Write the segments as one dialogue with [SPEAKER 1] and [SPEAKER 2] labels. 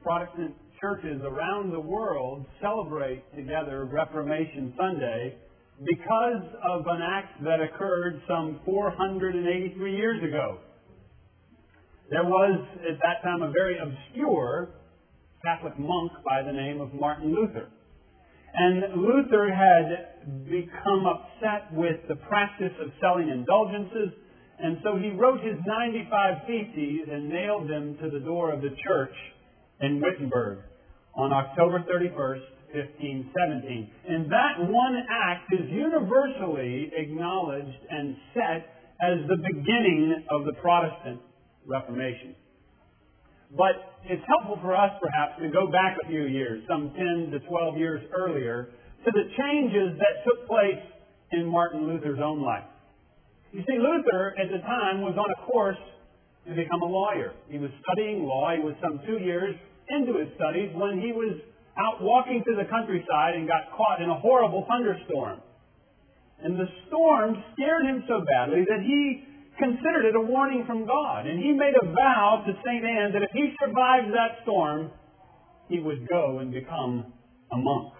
[SPEAKER 1] Protestant churches around the world celebrate together Reformation Sunday because of an act that occurred some 483 years ago. There was, at that time, a very obscure Catholic monk by the name of Martin Luther. And Luther had become upset with the practice of selling indulgences, and so he wrote his 95 Theses and nailed them to the door of the church in Wittenberg on October 31st, 1517. And that one act is universally acknowledged and set as the beginning of the Protestant Reformation. But it's helpful for us, perhaps, to go back a few years, some 10 to 12 years earlier, to the changes that took place in Martin Luther's own life. You see, Luther, at the time, was on a course to become a lawyer. He was studying law. He was some 2 years into his studies when he was out walking through the countryside and got caught in a horrible thunderstorm. And the storm scared him so badly that he considered it a warning from God. And he made a vow to St. Anne that if he survived that storm, he would go and become a monk.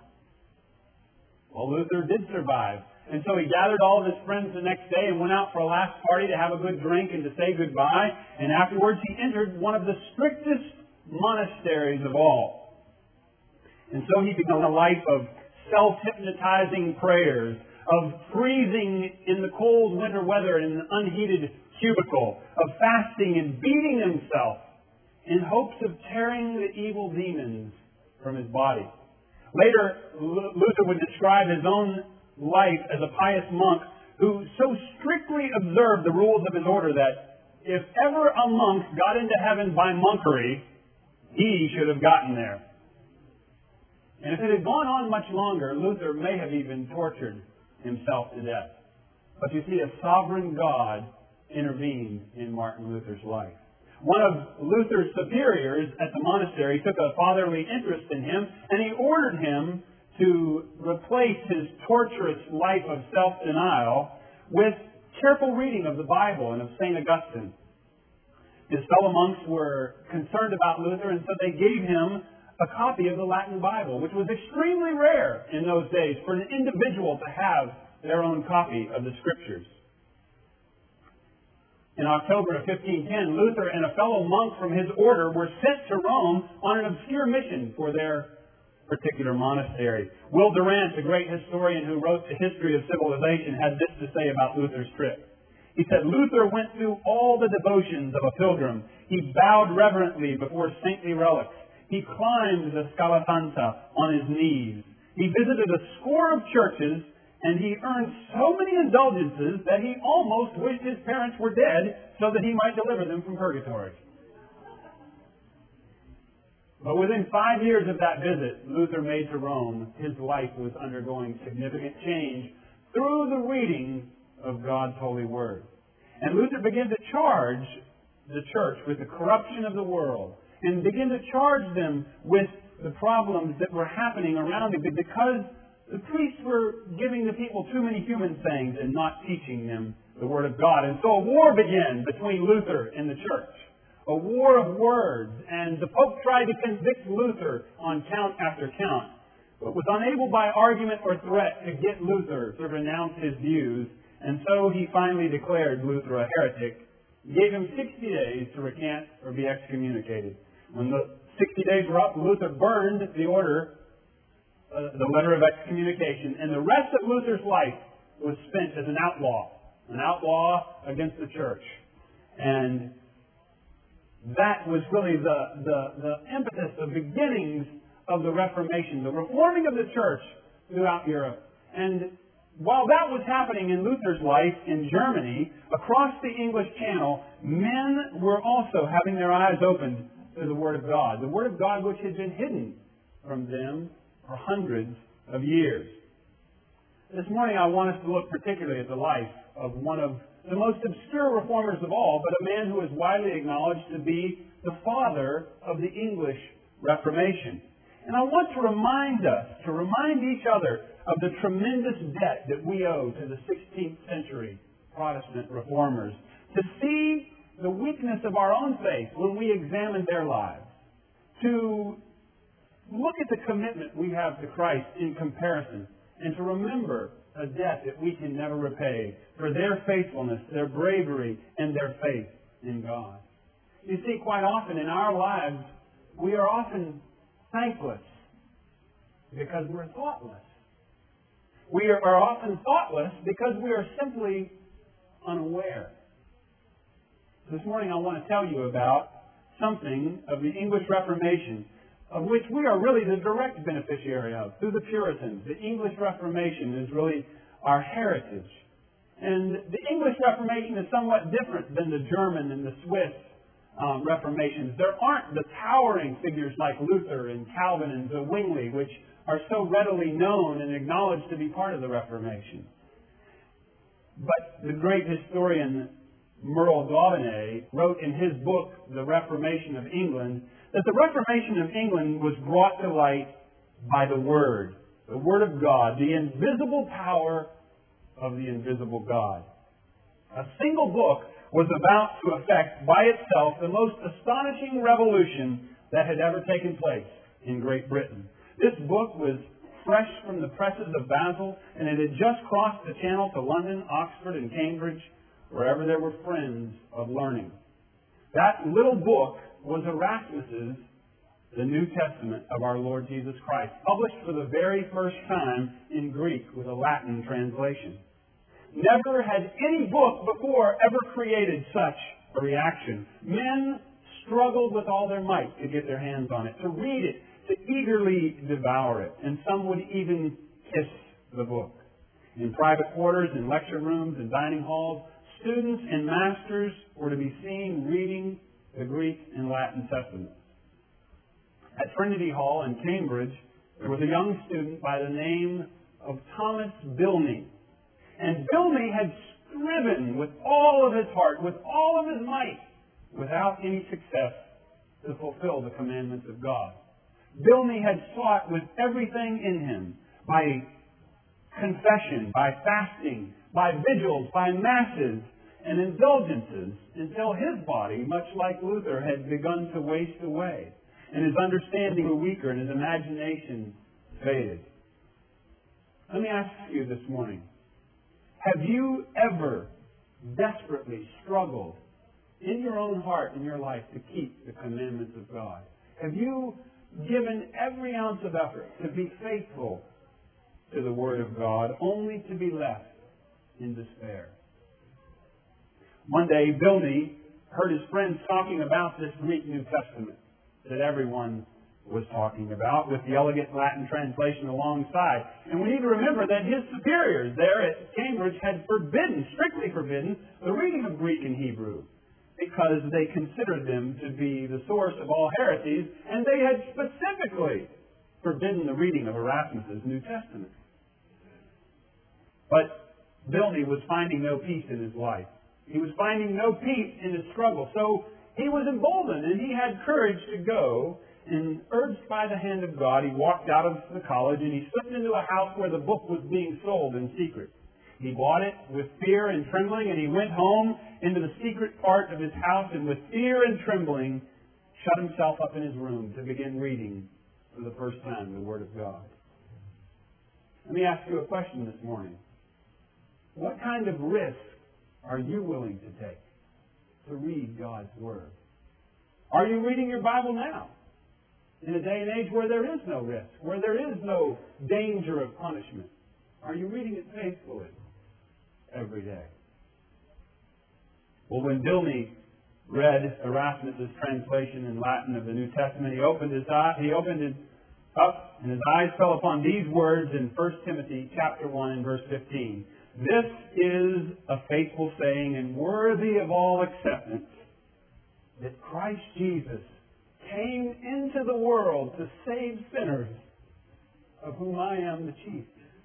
[SPEAKER 1] Well, Luther did survive. And so he gathered all of his friends the next day and went out for a last party to have a good drink and to say goodbye. And afterwards he entered one of the strictest monasteries of all. And so he began a life of self-hypnotizing prayers, of freezing in the cold winter weather in an unheated cubicle, of fasting and beating himself in hopes of tearing the evil demons from his body. Later, Luther would describe his own life as a pious monk who so strictly observed the rules of his order that if ever a monk got into heaven by monkery, he should have gotten there. And if it had gone on much longer, Luther may have even tortured himself to death. But you see, a sovereign God intervened in Martin Luther's life. One of Luther's superiors at the monastery took a fatherly interest in him, and he ordered him to replace his torturous life of self-denial with careful reading of the Bible and of St. Augustine. His fellow monks were concerned about Luther, and so they gave him a copy of the Latin Bible, which was extremely rare in those days for an individual to have their own copy of the Scriptures. In October of 1510, Luther and a fellow monk from his order were sent to Rome on an obscure mission for their particular monastery. Will Durant, the great historian who wrote the History of Civilization, had this to say about Luther's trip. He said, Luther went through all the devotions of a pilgrim. He bowed reverently before saintly relics. He climbed the Scala Santa on his knees. He visited a score of churches, and he earned so many indulgences that he almost wished his parents were dead so that he might deliver them from purgatory. But within 5 years of that visit Luther made to Rome, his life was undergoing significant change through the reading of God's holy word. And Luther began to charge the church with the corruption of the world and began to charge them with the problems that were happening around him because the priests were giving the people too many human sayings and not teaching them the Word of God. And so a war began between Luther and the church. A war of words, and the Pope tried to convict Luther on count after count, but was unable by argument or threat to get Luther to renounce his views, and so he finally declared Luther a heretic, gave him 60 days to recant or be excommunicated. When the 60 days were up, Luther burned the order, the letter of excommunication, and the rest of Luther's life was spent as an outlaw against the church. And that was really the impetus, the beginnings of the Reformation, the reforming of the church throughout Europe. And while that was happening in Luther's life in Germany, across the English Channel, men were also having their eyes opened to the Word of God. The Word of God which had been hidden from them for hundreds of years. This morning I want us to look particularly at the life of one of the most obscure reformers of all, but a man who is widely acknowledged to be the father of the English Reformation. And I want to remind each other of the tremendous debt that we owe to the 16th century Protestant reformers, to see the weakness of our own faith when we examine their lives, to look at the commitment we have to Christ in comparison, and to remember a debt that we can never repay for their faithfulness, their bravery, and their faith in God. You see, quite often in our lives, we are often thankless because we're thoughtless. We are often thoughtless because we are simply unaware. This morning I want to tell you about something of the English Reformation, of which we are really the direct beneficiary of through the Puritans. The English Reformation is really our heritage. And the English Reformation is somewhat different than the German and the Swiss Reformations. There aren't the towering figures like Luther and Calvin and Zwingli, which are so readily known and acknowledged to be part of the Reformation. But the great historian Merle Daubenay wrote in his book, The Reformation of England, that the Reformation of England was brought to light by the Word of God, the invisible power of the invisible God. A single book was about to effect by itself the most astonishing revolution that had ever taken place in Great Britain. This book was fresh from the presses of Basel, and it had just crossed the channel to London, Oxford, and Cambridge, wherever there were friends of learning. That little book was Erasmus's The New Testament of our Lord Jesus Christ, published for the very first time in Greek with a Latin translation. Never had any book before ever created such a reaction. Men struggled with all their might to get their hands on it, to read it, to eagerly devour it, and some would even kiss the book. In private quarters, in lecture rooms, in dining halls, students and masters were to be seen reading the Greek and Latin Testaments. At Trinity Hall in Cambridge, there was a young student by the name of Thomas Bilney. And Bilney had striven with all of his heart, with all of his might, without any success, to fulfill the commandments of God. Bilney had sought with everything in him, by confession, by fasting, by vigils, by masses, and indulgences, until his body, much like Luther, had begun to waste away, and his understanding grew weaker, and his imagination faded. Let me ask you this morning, have you ever desperately struggled in your own heart, in your life, to keep the commandments of God? Have you given every ounce of effort to be faithful to the Word of God, only to be left in despair? One day, Bilney heard his friends talking about this Greek New Testament that everyone was talking about, with the elegant Latin translation alongside. And we need to remember that his superiors there at Cambridge had strictly forbidden, the reading of Greek and Hebrew, because they considered them to be the source of all heresies, and they had specifically forbidden the reading of Erasmus's New Testament. But Bilney was finding no peace in his life. He was finding no peace in his struggle. So he was emboldened, and he had courage to go, and urged by the hand of God, he walked out of the college, and he slipped into a house where the book was being sold in secret. He bought it with fear and trembling, and he went home into the secret part of his house, and with fear and trembling shut himself up in his room to begin reading for the first time the Word of God. Let me ask you a question this morning. What kind of risk are you willing to take to read God's Word? Are you reading your Bible now? In a day and age where there is no risk, where there is no danger of punishment, are you reading it faithfully every day? Well, when Bilney read Erasmus's translation in Latin of the New Testament, he opened it up, and his eyes fell upon these words in 1 Timothy chapter 1 and verse 15. This is a faithful saying and worthy of all acceptance, that Christ Jesus came into the world to save sinners, of whom I am the chief.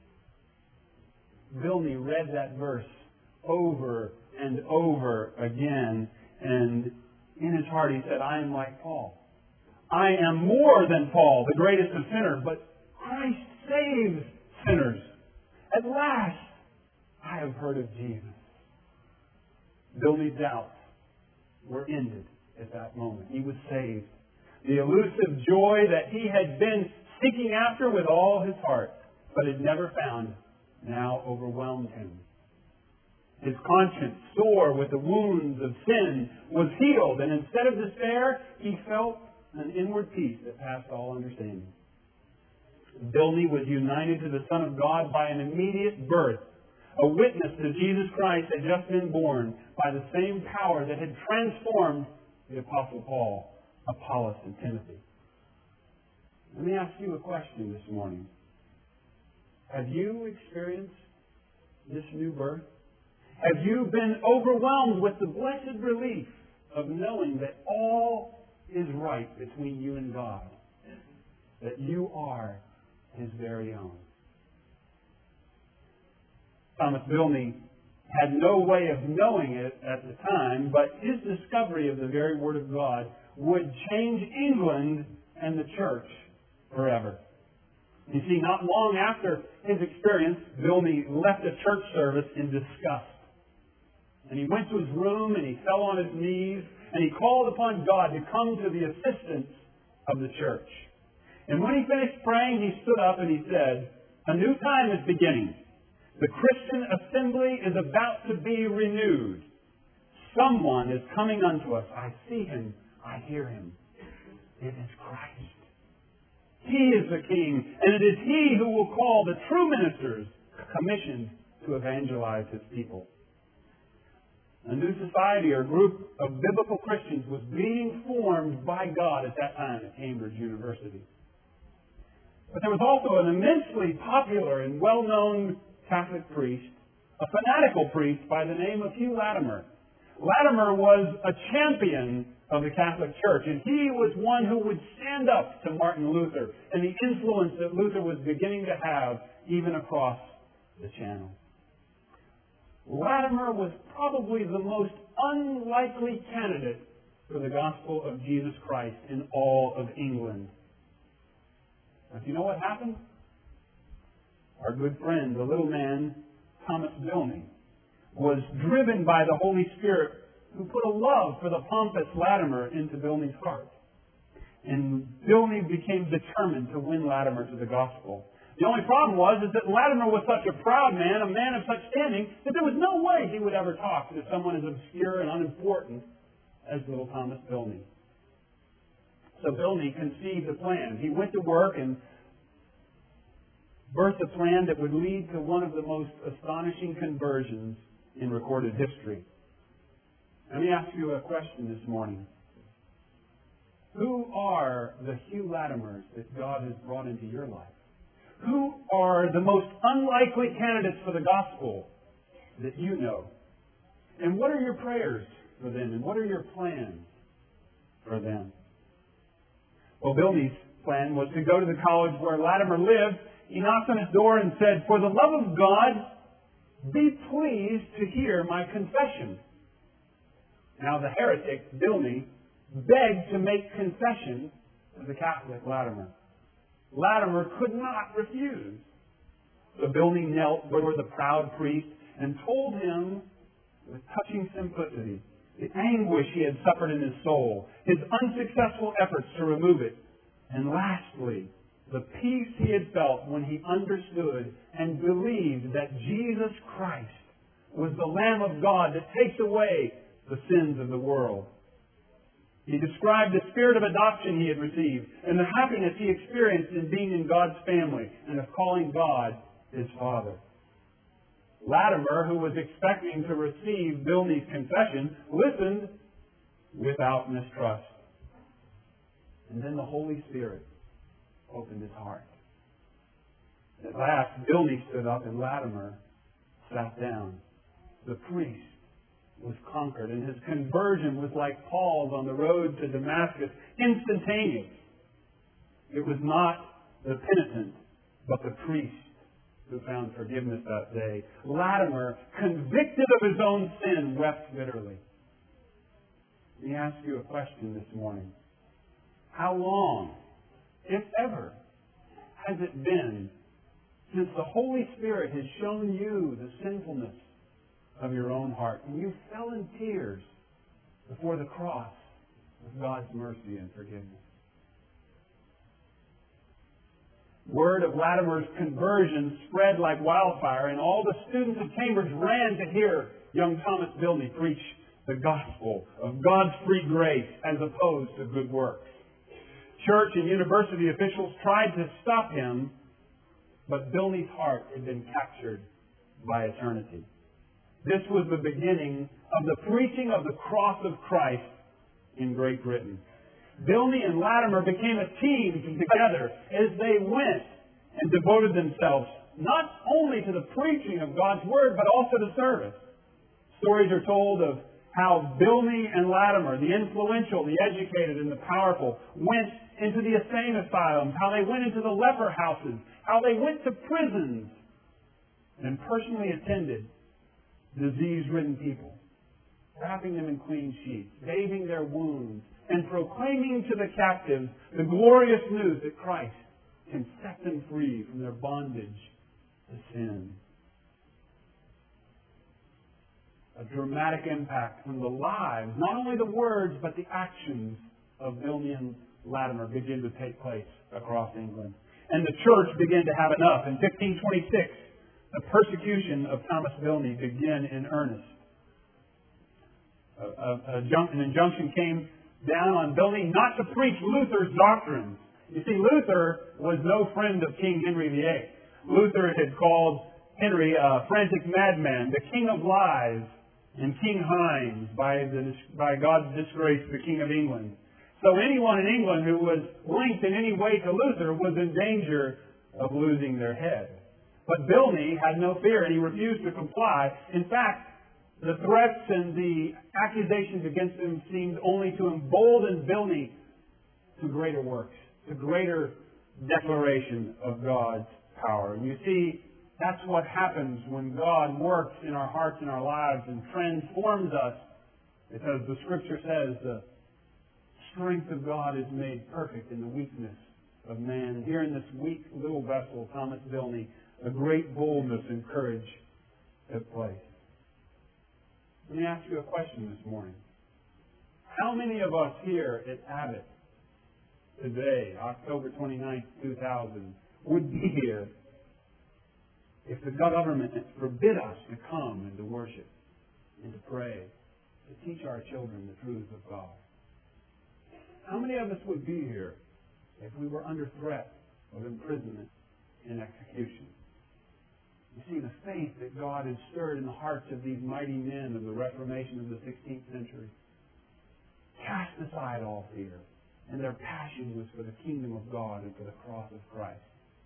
[SPEAKER 1] Bilney read that verse over and over again, and in his heart he said, I am like Paul. I am more than Paul, the greatest of sinners, but Christ saves sinners. At last, I have heard of Jesus. Bilney's doubts were ended at that moment. He was saved. The elusive joy that he had been seeking after with all his heart, but had never found, now overwhelmed him. His conscience, sore with the wounds of sin, was healed, and instead of despair, he felt an inward peace that passed all understanding. Bilney was united to the Son of God by an immediate birth. A witness to Jesus Christ had just been born by the same power that had transformed the Apostle Paul, Apollos, and Timothy. Let me ask you a question this morning. Have you experienced this new birth? Have you been overwhelmed with the blessed relief of knowing that all is right between you and God? That you are His very own? Thomas Bilney had no way of knowing it at the time, but his discovery of the very Word of God would change England and the church forever. You see, not long after his experience, Bilney left a church service in disgust. And he went to his room and he fell on his knees and he called upon God to come to the assistance of the church. And when he finished praying, he stood up and he said, "A new time is beginning. The Christian assembly is about to be renewed. Someone is coming unto us. I see him. I hear him. It is Christ. He is the King, and it is He who will call the true ministers commissioned to evangelize His people." A new society or group of biblical Christians was being formed by God at that time at Cambridge University. But there was also an immensely popular and well-known Catholic priest, a fanatical priest by the name of Hugh Latimer. Latimer was a champion of the Catholic Church, and he was one who would stand up to Martin Luther and the influence that Luther was beginning to have even across the Channel. Latimer was probably the most unlikely candidate for the gospel of Jesus Christ in all of England. But you know what happened? Our good friend, the little man, Thomas Bilney, was driven by the Holy Spirit, who put a love for the pompous Latimer into Bilney's heart. And Bilney became determined to win Latimer to the gospel. The only problem was that Latimer was such a proud man, a man of such standing, that there was no way he would ever talk to someone as obscure and unimportant as little Thomas Bilney. So Bilney conceived a plan. He went to work and birthed a plan that would lead to one of the most astonishing conversions in recorded history. Let me ask you a question this morning. Who are the Hugh Latimers that God has brought into your life? Who are the most unlikely candidates for the gospel that you know? And what are your prayers for them? And what are your plans for them? Well, Bilney's plan was to go to the college where Latimer lived. He knocked on his door and said, "For the love of God, be pleased to hear my confession." Now the heretic, Bilney, begged to make confession to the Catholic Latimer. Latimer could not refuse. So Bilney knelt before the proud priest and told him with touching simplicity the anguish he had suffered in his soul, his unsuccessful efforts to remove it, and lastly, the peace he had felt when he understood and believed that Jesus Christ was the Lamb of God that takes away the sins of the world. He described the spirit of adoption he had received and the happiness he experienced in being in God's family and of calling God his Father. Latimer, who was expecting to receive Bilney's confession, listened without mistrust. And then the Holy Spirit opened his heart. At last, Bilney stood up and Latimer sat down. The priest was conquered, and his conversion was like Paul's on the road to Damascus, instantaneous. It was not the penitent, but the priest who found forgiveness that day. Latimer, convicted of his own sin, wept bitterly. Let me ask you a question this morning. How long, if ever, has it been since the Holy Spirit has shown you the sinfulness of your own heart and you fell in tears before the cross of God's mercy and forgiveness? Word of Latimer's conversion spread like wildfire, and all the students of Cambridge ran to hear young Thomas Bilney preach the gospel of God's free grace as opposed to good works. Church and university officials tried to stop him, but Bilney's heart had been captured by eternity. This was the beginning of the preaching of the cross of Christ in Great Britain. Bilney and Latimer became a team together as they went and devoted themselves not only to the preaching of God's Word, but also to service. Stories are told of how Bilney and Latimer, the influential, the educated, and the powerful, went into the insane asylums, how they went into the leper houses, how they went to prisons and personally attended disease-ridden people, wrapping them in clean sheets, bathing their wounds, and proclaiming to the captives the glorious news that Christ can set them free from their bondage to sin. A dramatic impact from the lives, not only the words, but the actions of Bilney and Latimer began to take place across England. And the church began to have enough. In 1526, the persecution of Thomas Bilney began in earnest. An injunction came down on Bilney not to preach Luther's doctrines. You see, Luther was no friend of King Henry VIII. Luther had called Henry a frantic madman, the king of lies, and King Heinz, by God's disgrace, the King of England. So anyone in England who was linked in any way to Luther was in danger of losing their head. But Bilney had no fear, and he refused to comply. In fact, the threats and the accusations against him seemed only to embolden Bilney to greater works, to greater declaration of God's power. And you see, that's what happens when God works in our hearts and our lives and transforms us, because the Scripture says the strength of God is made perfect in the weakness of man. And here in this weak little vessel, Thomas Bilney, a great boldness and courage took place. Let me ask you a question this morning. How many of us here at Abbott today, October 29th, 2000, would be here if the government forbid us to come and to worship and to pray, to teach our children the truths of God? How many of us would be here if we were under threat of imprisonment and execution? You see, the faith that God had stirred in the hearts of these mighty men of the Reformation of the 16th century cast aside all fear, and their passion was for the kingdom of God and for the cross of Christ.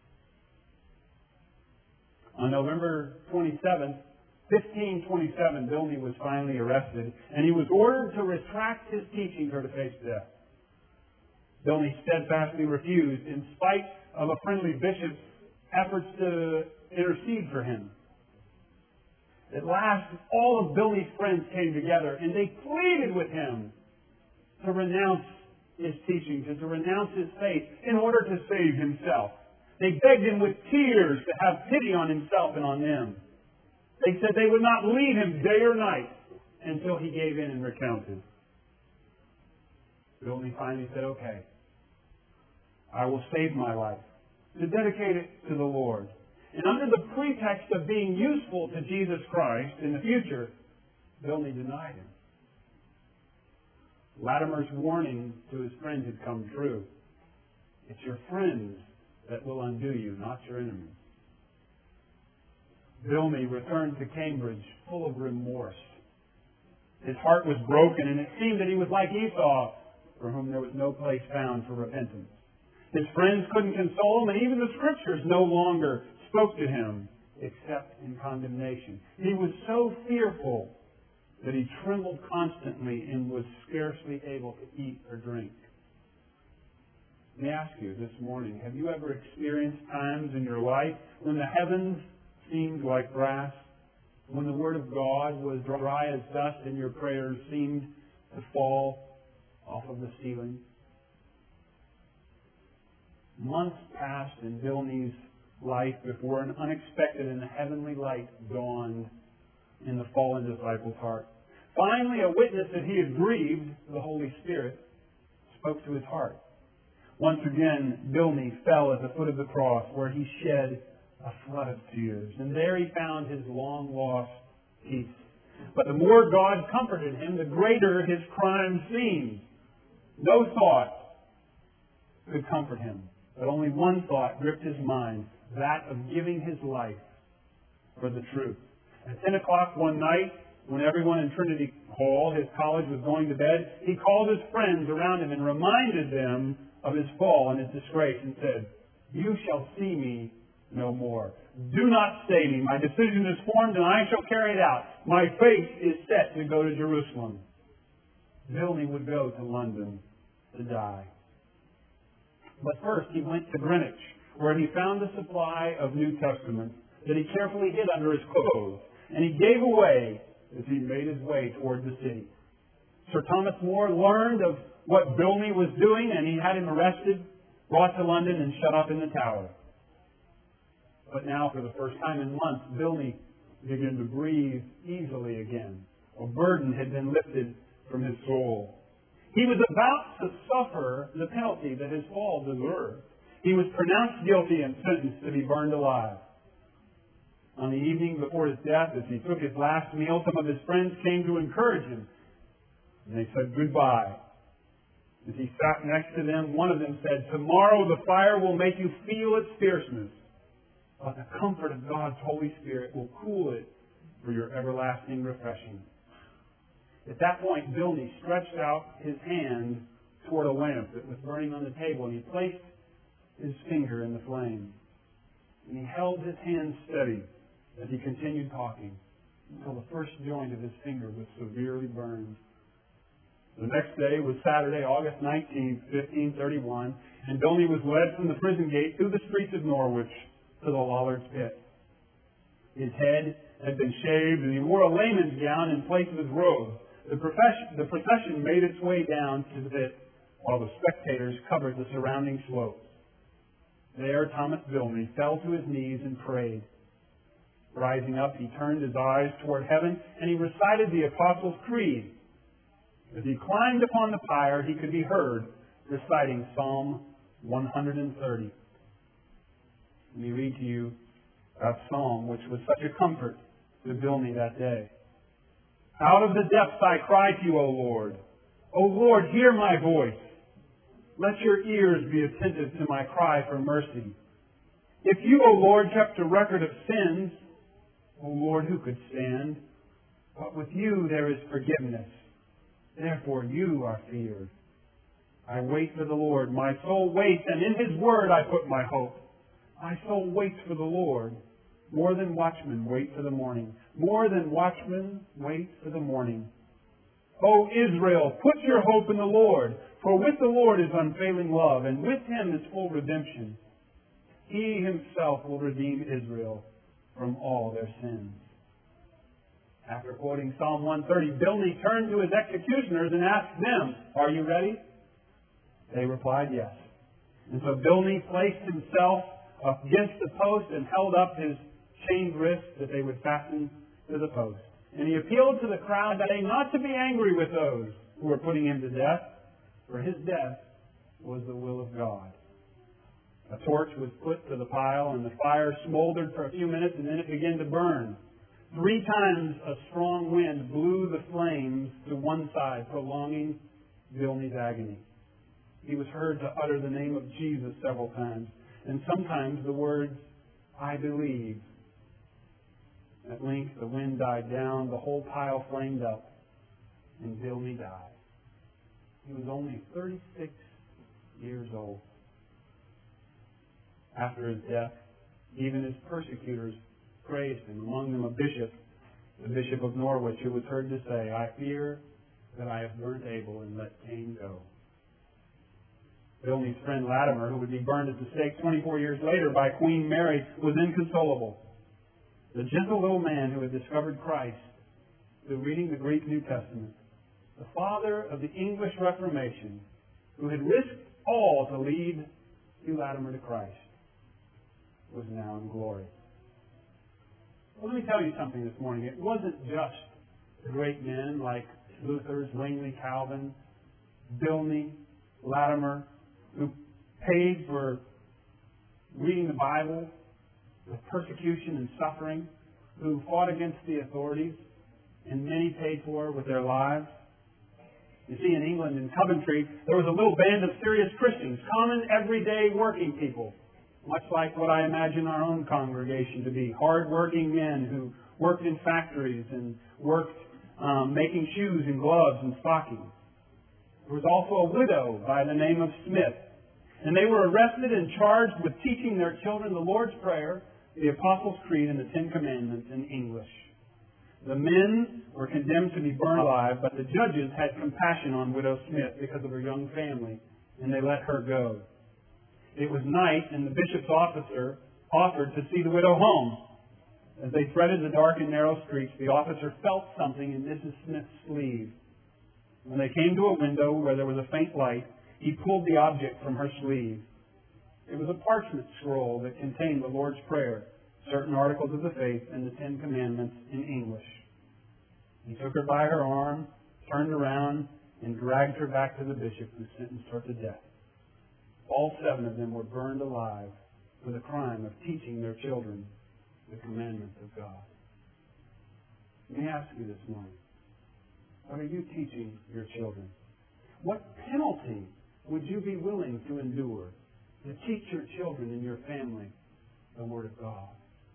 [SPEAKER 1] On November 27th, 1527, Bilney was finally arrested, and he was ordered to retract his teachings or to face death. Bilney steadfastly refused, in spite of a friendly bishop's efforts to intercede for him. At last, all of Bilney's friends came together, and they pleaded with him to renounce his teachings and to renounce his faith in order to save himself. They begged him with tears to have pity on himself and on them. They said they would not leave him day or night until he gave in and recounted. Bilney finally said, "Okay, I will save my life, to dedicate it to the Lord." And under the pretext of being useful to Jesus Christ in the future, Bilney denied him. Latimer's warning to his friends had come true. It's your friends that will undo you, not your enemies. Bilney returned to Cambridge full of remorse. His heart was broken, and it seemed that he was like Esau, for whom there was no place found for repentance. His friends couldn't console him, and even the Scriptures no longer spoke to him except in condemnation. He was so fearful that he trembled constantly and was scarcely able to eat or drink. Let me ask you this morning, have you ever experienced times in your life when the heavens seemed like brass, when the Word of God was dry as dust and your prayers seemed to fall off of the ceiling? Months passed in Bilney's life before an unexpected and heavenly light dawned in the fallen disciple's heart. Finally, a witness that he had grieved, the Holy Spirit, spoke to his heart. Once again, Bilney fell at the foot of the cross, where he shed a flood of tears. And there he found his long-lost peace. But the more God comforted him, the greater his crime seemed. No thought could comfort him, but only one thought gripped his mind, that of giving his life for the truth. At 10 o'clock one night, when everyone in Trinity Hall, his college, was going to bed, he called his friends around him and reminded them of his fall and his disgrace and said, "You shall see me no more. Do not stay me. My decision is formed and I shall carry it out. My fate is set to go to Jerusalem." Bilney would go to London to die. But first he went to Greenwich, where he found a supply of New Testaments that he carefully hid under his clothes, and he gave away as he made his way toward the city. Sir Thomas More learned of what Bilney was doing, and he had him arrested, brought to London, and shut up in the Tower. But now, for the first time in months, Bilney began to breathe easily again. A burden had been lifted from his soul. He was about to suffer the penalty that his fall deserved. He was pronounced guilty and sentenced to be burned alive. On the evening before his death, as he took his last meal, some of his friends came to encourage him. And they said goodbye. As he sat next to them, one of them said, "Tomorrow the fire will make you feel its fierceness, but the comfort of God's Holy Spirit will cool it for your everlasting refreshing." At that point, Bilney stretched out his hand toward a lamp that was burning on the table, and he placed his finger in the flame. And he held his hand steady as he continued talking until the first joint of his finger was severely burned. The next day was Saturday, August 19th, 1531, and Bilney was led from the prison gate through the streets of Norwich to the Lollards Pit. His head had been shaved, and he wore a layman's gown in place of his robe. The procession made its way down to the pit, while the spectators covered the surrounding slopes. There, Thomas Bilney fell to his knees and prayed. Rising up, he turned his eyes toward heaven, and he recited the Apostles' Creed. As he climbed upon the pyre, he could be heard reciting Psalm 130. Let me read to you that psalm, which was such a comfort to Bilney that day. "Out of the depths I cry to you, O Lord. O Lord, hear my voice. Let your ears be attentive to my cry for mercy. If you, O Lord, kept a record of sins, O Lord, who could stand? But with you there is forgiveness. Therefore you are feared. I wait for the Lord. My soul waits, and in His word I put my hope. My soul waits for the Lord. More than watchmen wait for the morning. More than watchmen wait for the morning. O Israel, put your hope in the Lord, for with the Lord is unfailing love, and with Him is full redemption. He Himself will redeem Israel from all their sins." After quoting Psalm 130, Bilney turned to his executioners and asked them, "Are you ready?" They replied, "Yes." And so Bilney placed himself against the post and held up his chained wrists that they would fasten to the post. And he appealed to the crowd that they not to be angry with those who were putting him to death, for his death was the will of God. A torch was put to the pile, and the fire smoldered for a few minutes, and then it began to burn. 3 times a strong wind blew the flames to one side, prolonging Bilney's agony. He was heard to utter the name of Jesus several times, and sometimes the words, "I believe." At length the wind died down, the whole pile flamed up, and Bilney died. He was only 36 years old. After his death, even his persecutors praised him, among them a bishop, the Bishop of Norwich, who was heard to say, "I fear that I have burnt Abel and let Cain go." Bilney's friend Latimer, who would be burned at the stake 24 years later by Queen Mary, was inconsolable. The gentle little man who had discovered Christ through reading the Greek New Testament, the father of the English Reformation, who had risked all to lead Hugh Latimer to Christ, was now in glory. Well, let me tell you something this morning. It wasn't just great men like Luther, Zwingli, Calvin, Bilney, Latimer, who paid for reading the Bible with persecution and suffering, who fought against the authorities, and many paid for with their lives. You see, in England, in Coventry, there was a little band of serious Christians, common, everyday working people, much like what I imagine our own congregation to be. Hard-working men who worked in factories and worked making shoes and gloves and stockings. There was also a widow by the name of Smith. And they were arrested and charged with teaching their children the Lord's Prayer, the Apostles' Creed, and the Ten Commandments in English. The men were condemned to be burned alive, but the judges had compassion on Widow Smith because of her young family, and they let her go. It was night, and the bishop's officer offered to see the widow home. As they threaded the dark and narrow streets, the officer felt something in Mrs. Smith's sleeve. When they came to a window where there was a faint light, he pulled the object from her sleeve. It was a parchment scroll that contained the Lord's Prayer, certain articles of the faith, and the Ten Commandments in English. He took her by her arm, turned around, and dragged her back to the bishop, who sentenced her to death. All 7 of them were burned alive for the crime of teaching their children the commandments of God. Let me ask you this morning, what are you teaching your children? What penalty would you be willing to endure to teach your children and your family the Word of God?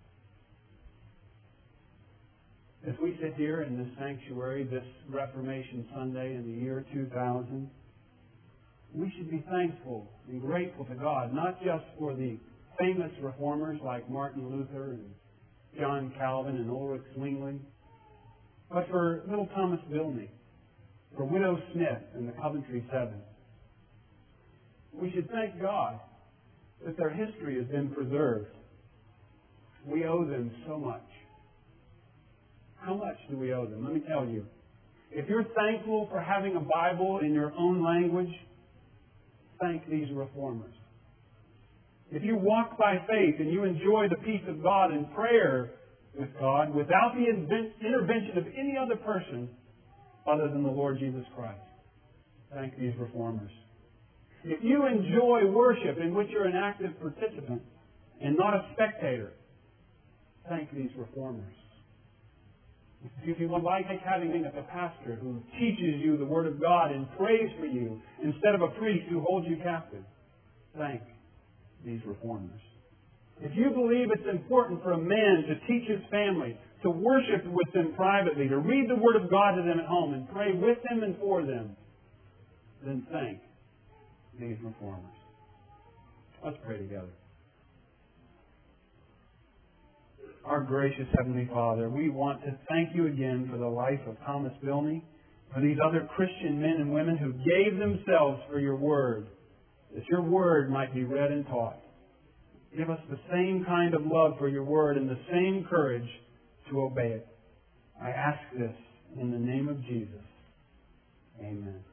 [SPEAKER 1] As we sit here in this sanctuary this Reformation Sunday in the year 2000, we should be thankful and grateful to God, not just for the famous reformers like Martin Luther and John Calvin and Ulrich Zwingli, but for little Thomas Bilney, for Widow Smith and the Coventry Seven. We should thank God that their history has been preserved. We owe them so much. How much do we owe them? Let me tell you. If you're thankful for having a Bible in your own language, thank these reformers. If you walk by faith and you enjoy the peace of God and prayer with God without the intervention of any other person other than the Lord Jesus Christ, thank these reformers. If you enjoy worship in which you're an active participant and not a spectator, thank these reformers. If you like having a pastor who teaches you the Word of God and prays for you instead of a priest who holds you captive, thank these reformers. If you believe it's important for a man to teach his family, to worship with them privately, to read the Word of God to them at home and pray with them and for them, then thank these reformers. Let's pray together. Our gracious Heavenly Father, we want to thank you again for the life of Thomas Bilney, for these other Christian men and women who gave themselves for your Word, that your Word might be read and taught. Give us the same kind of love for your Word and the same courage to obey it. I ask this in the name of Jesus. Amen.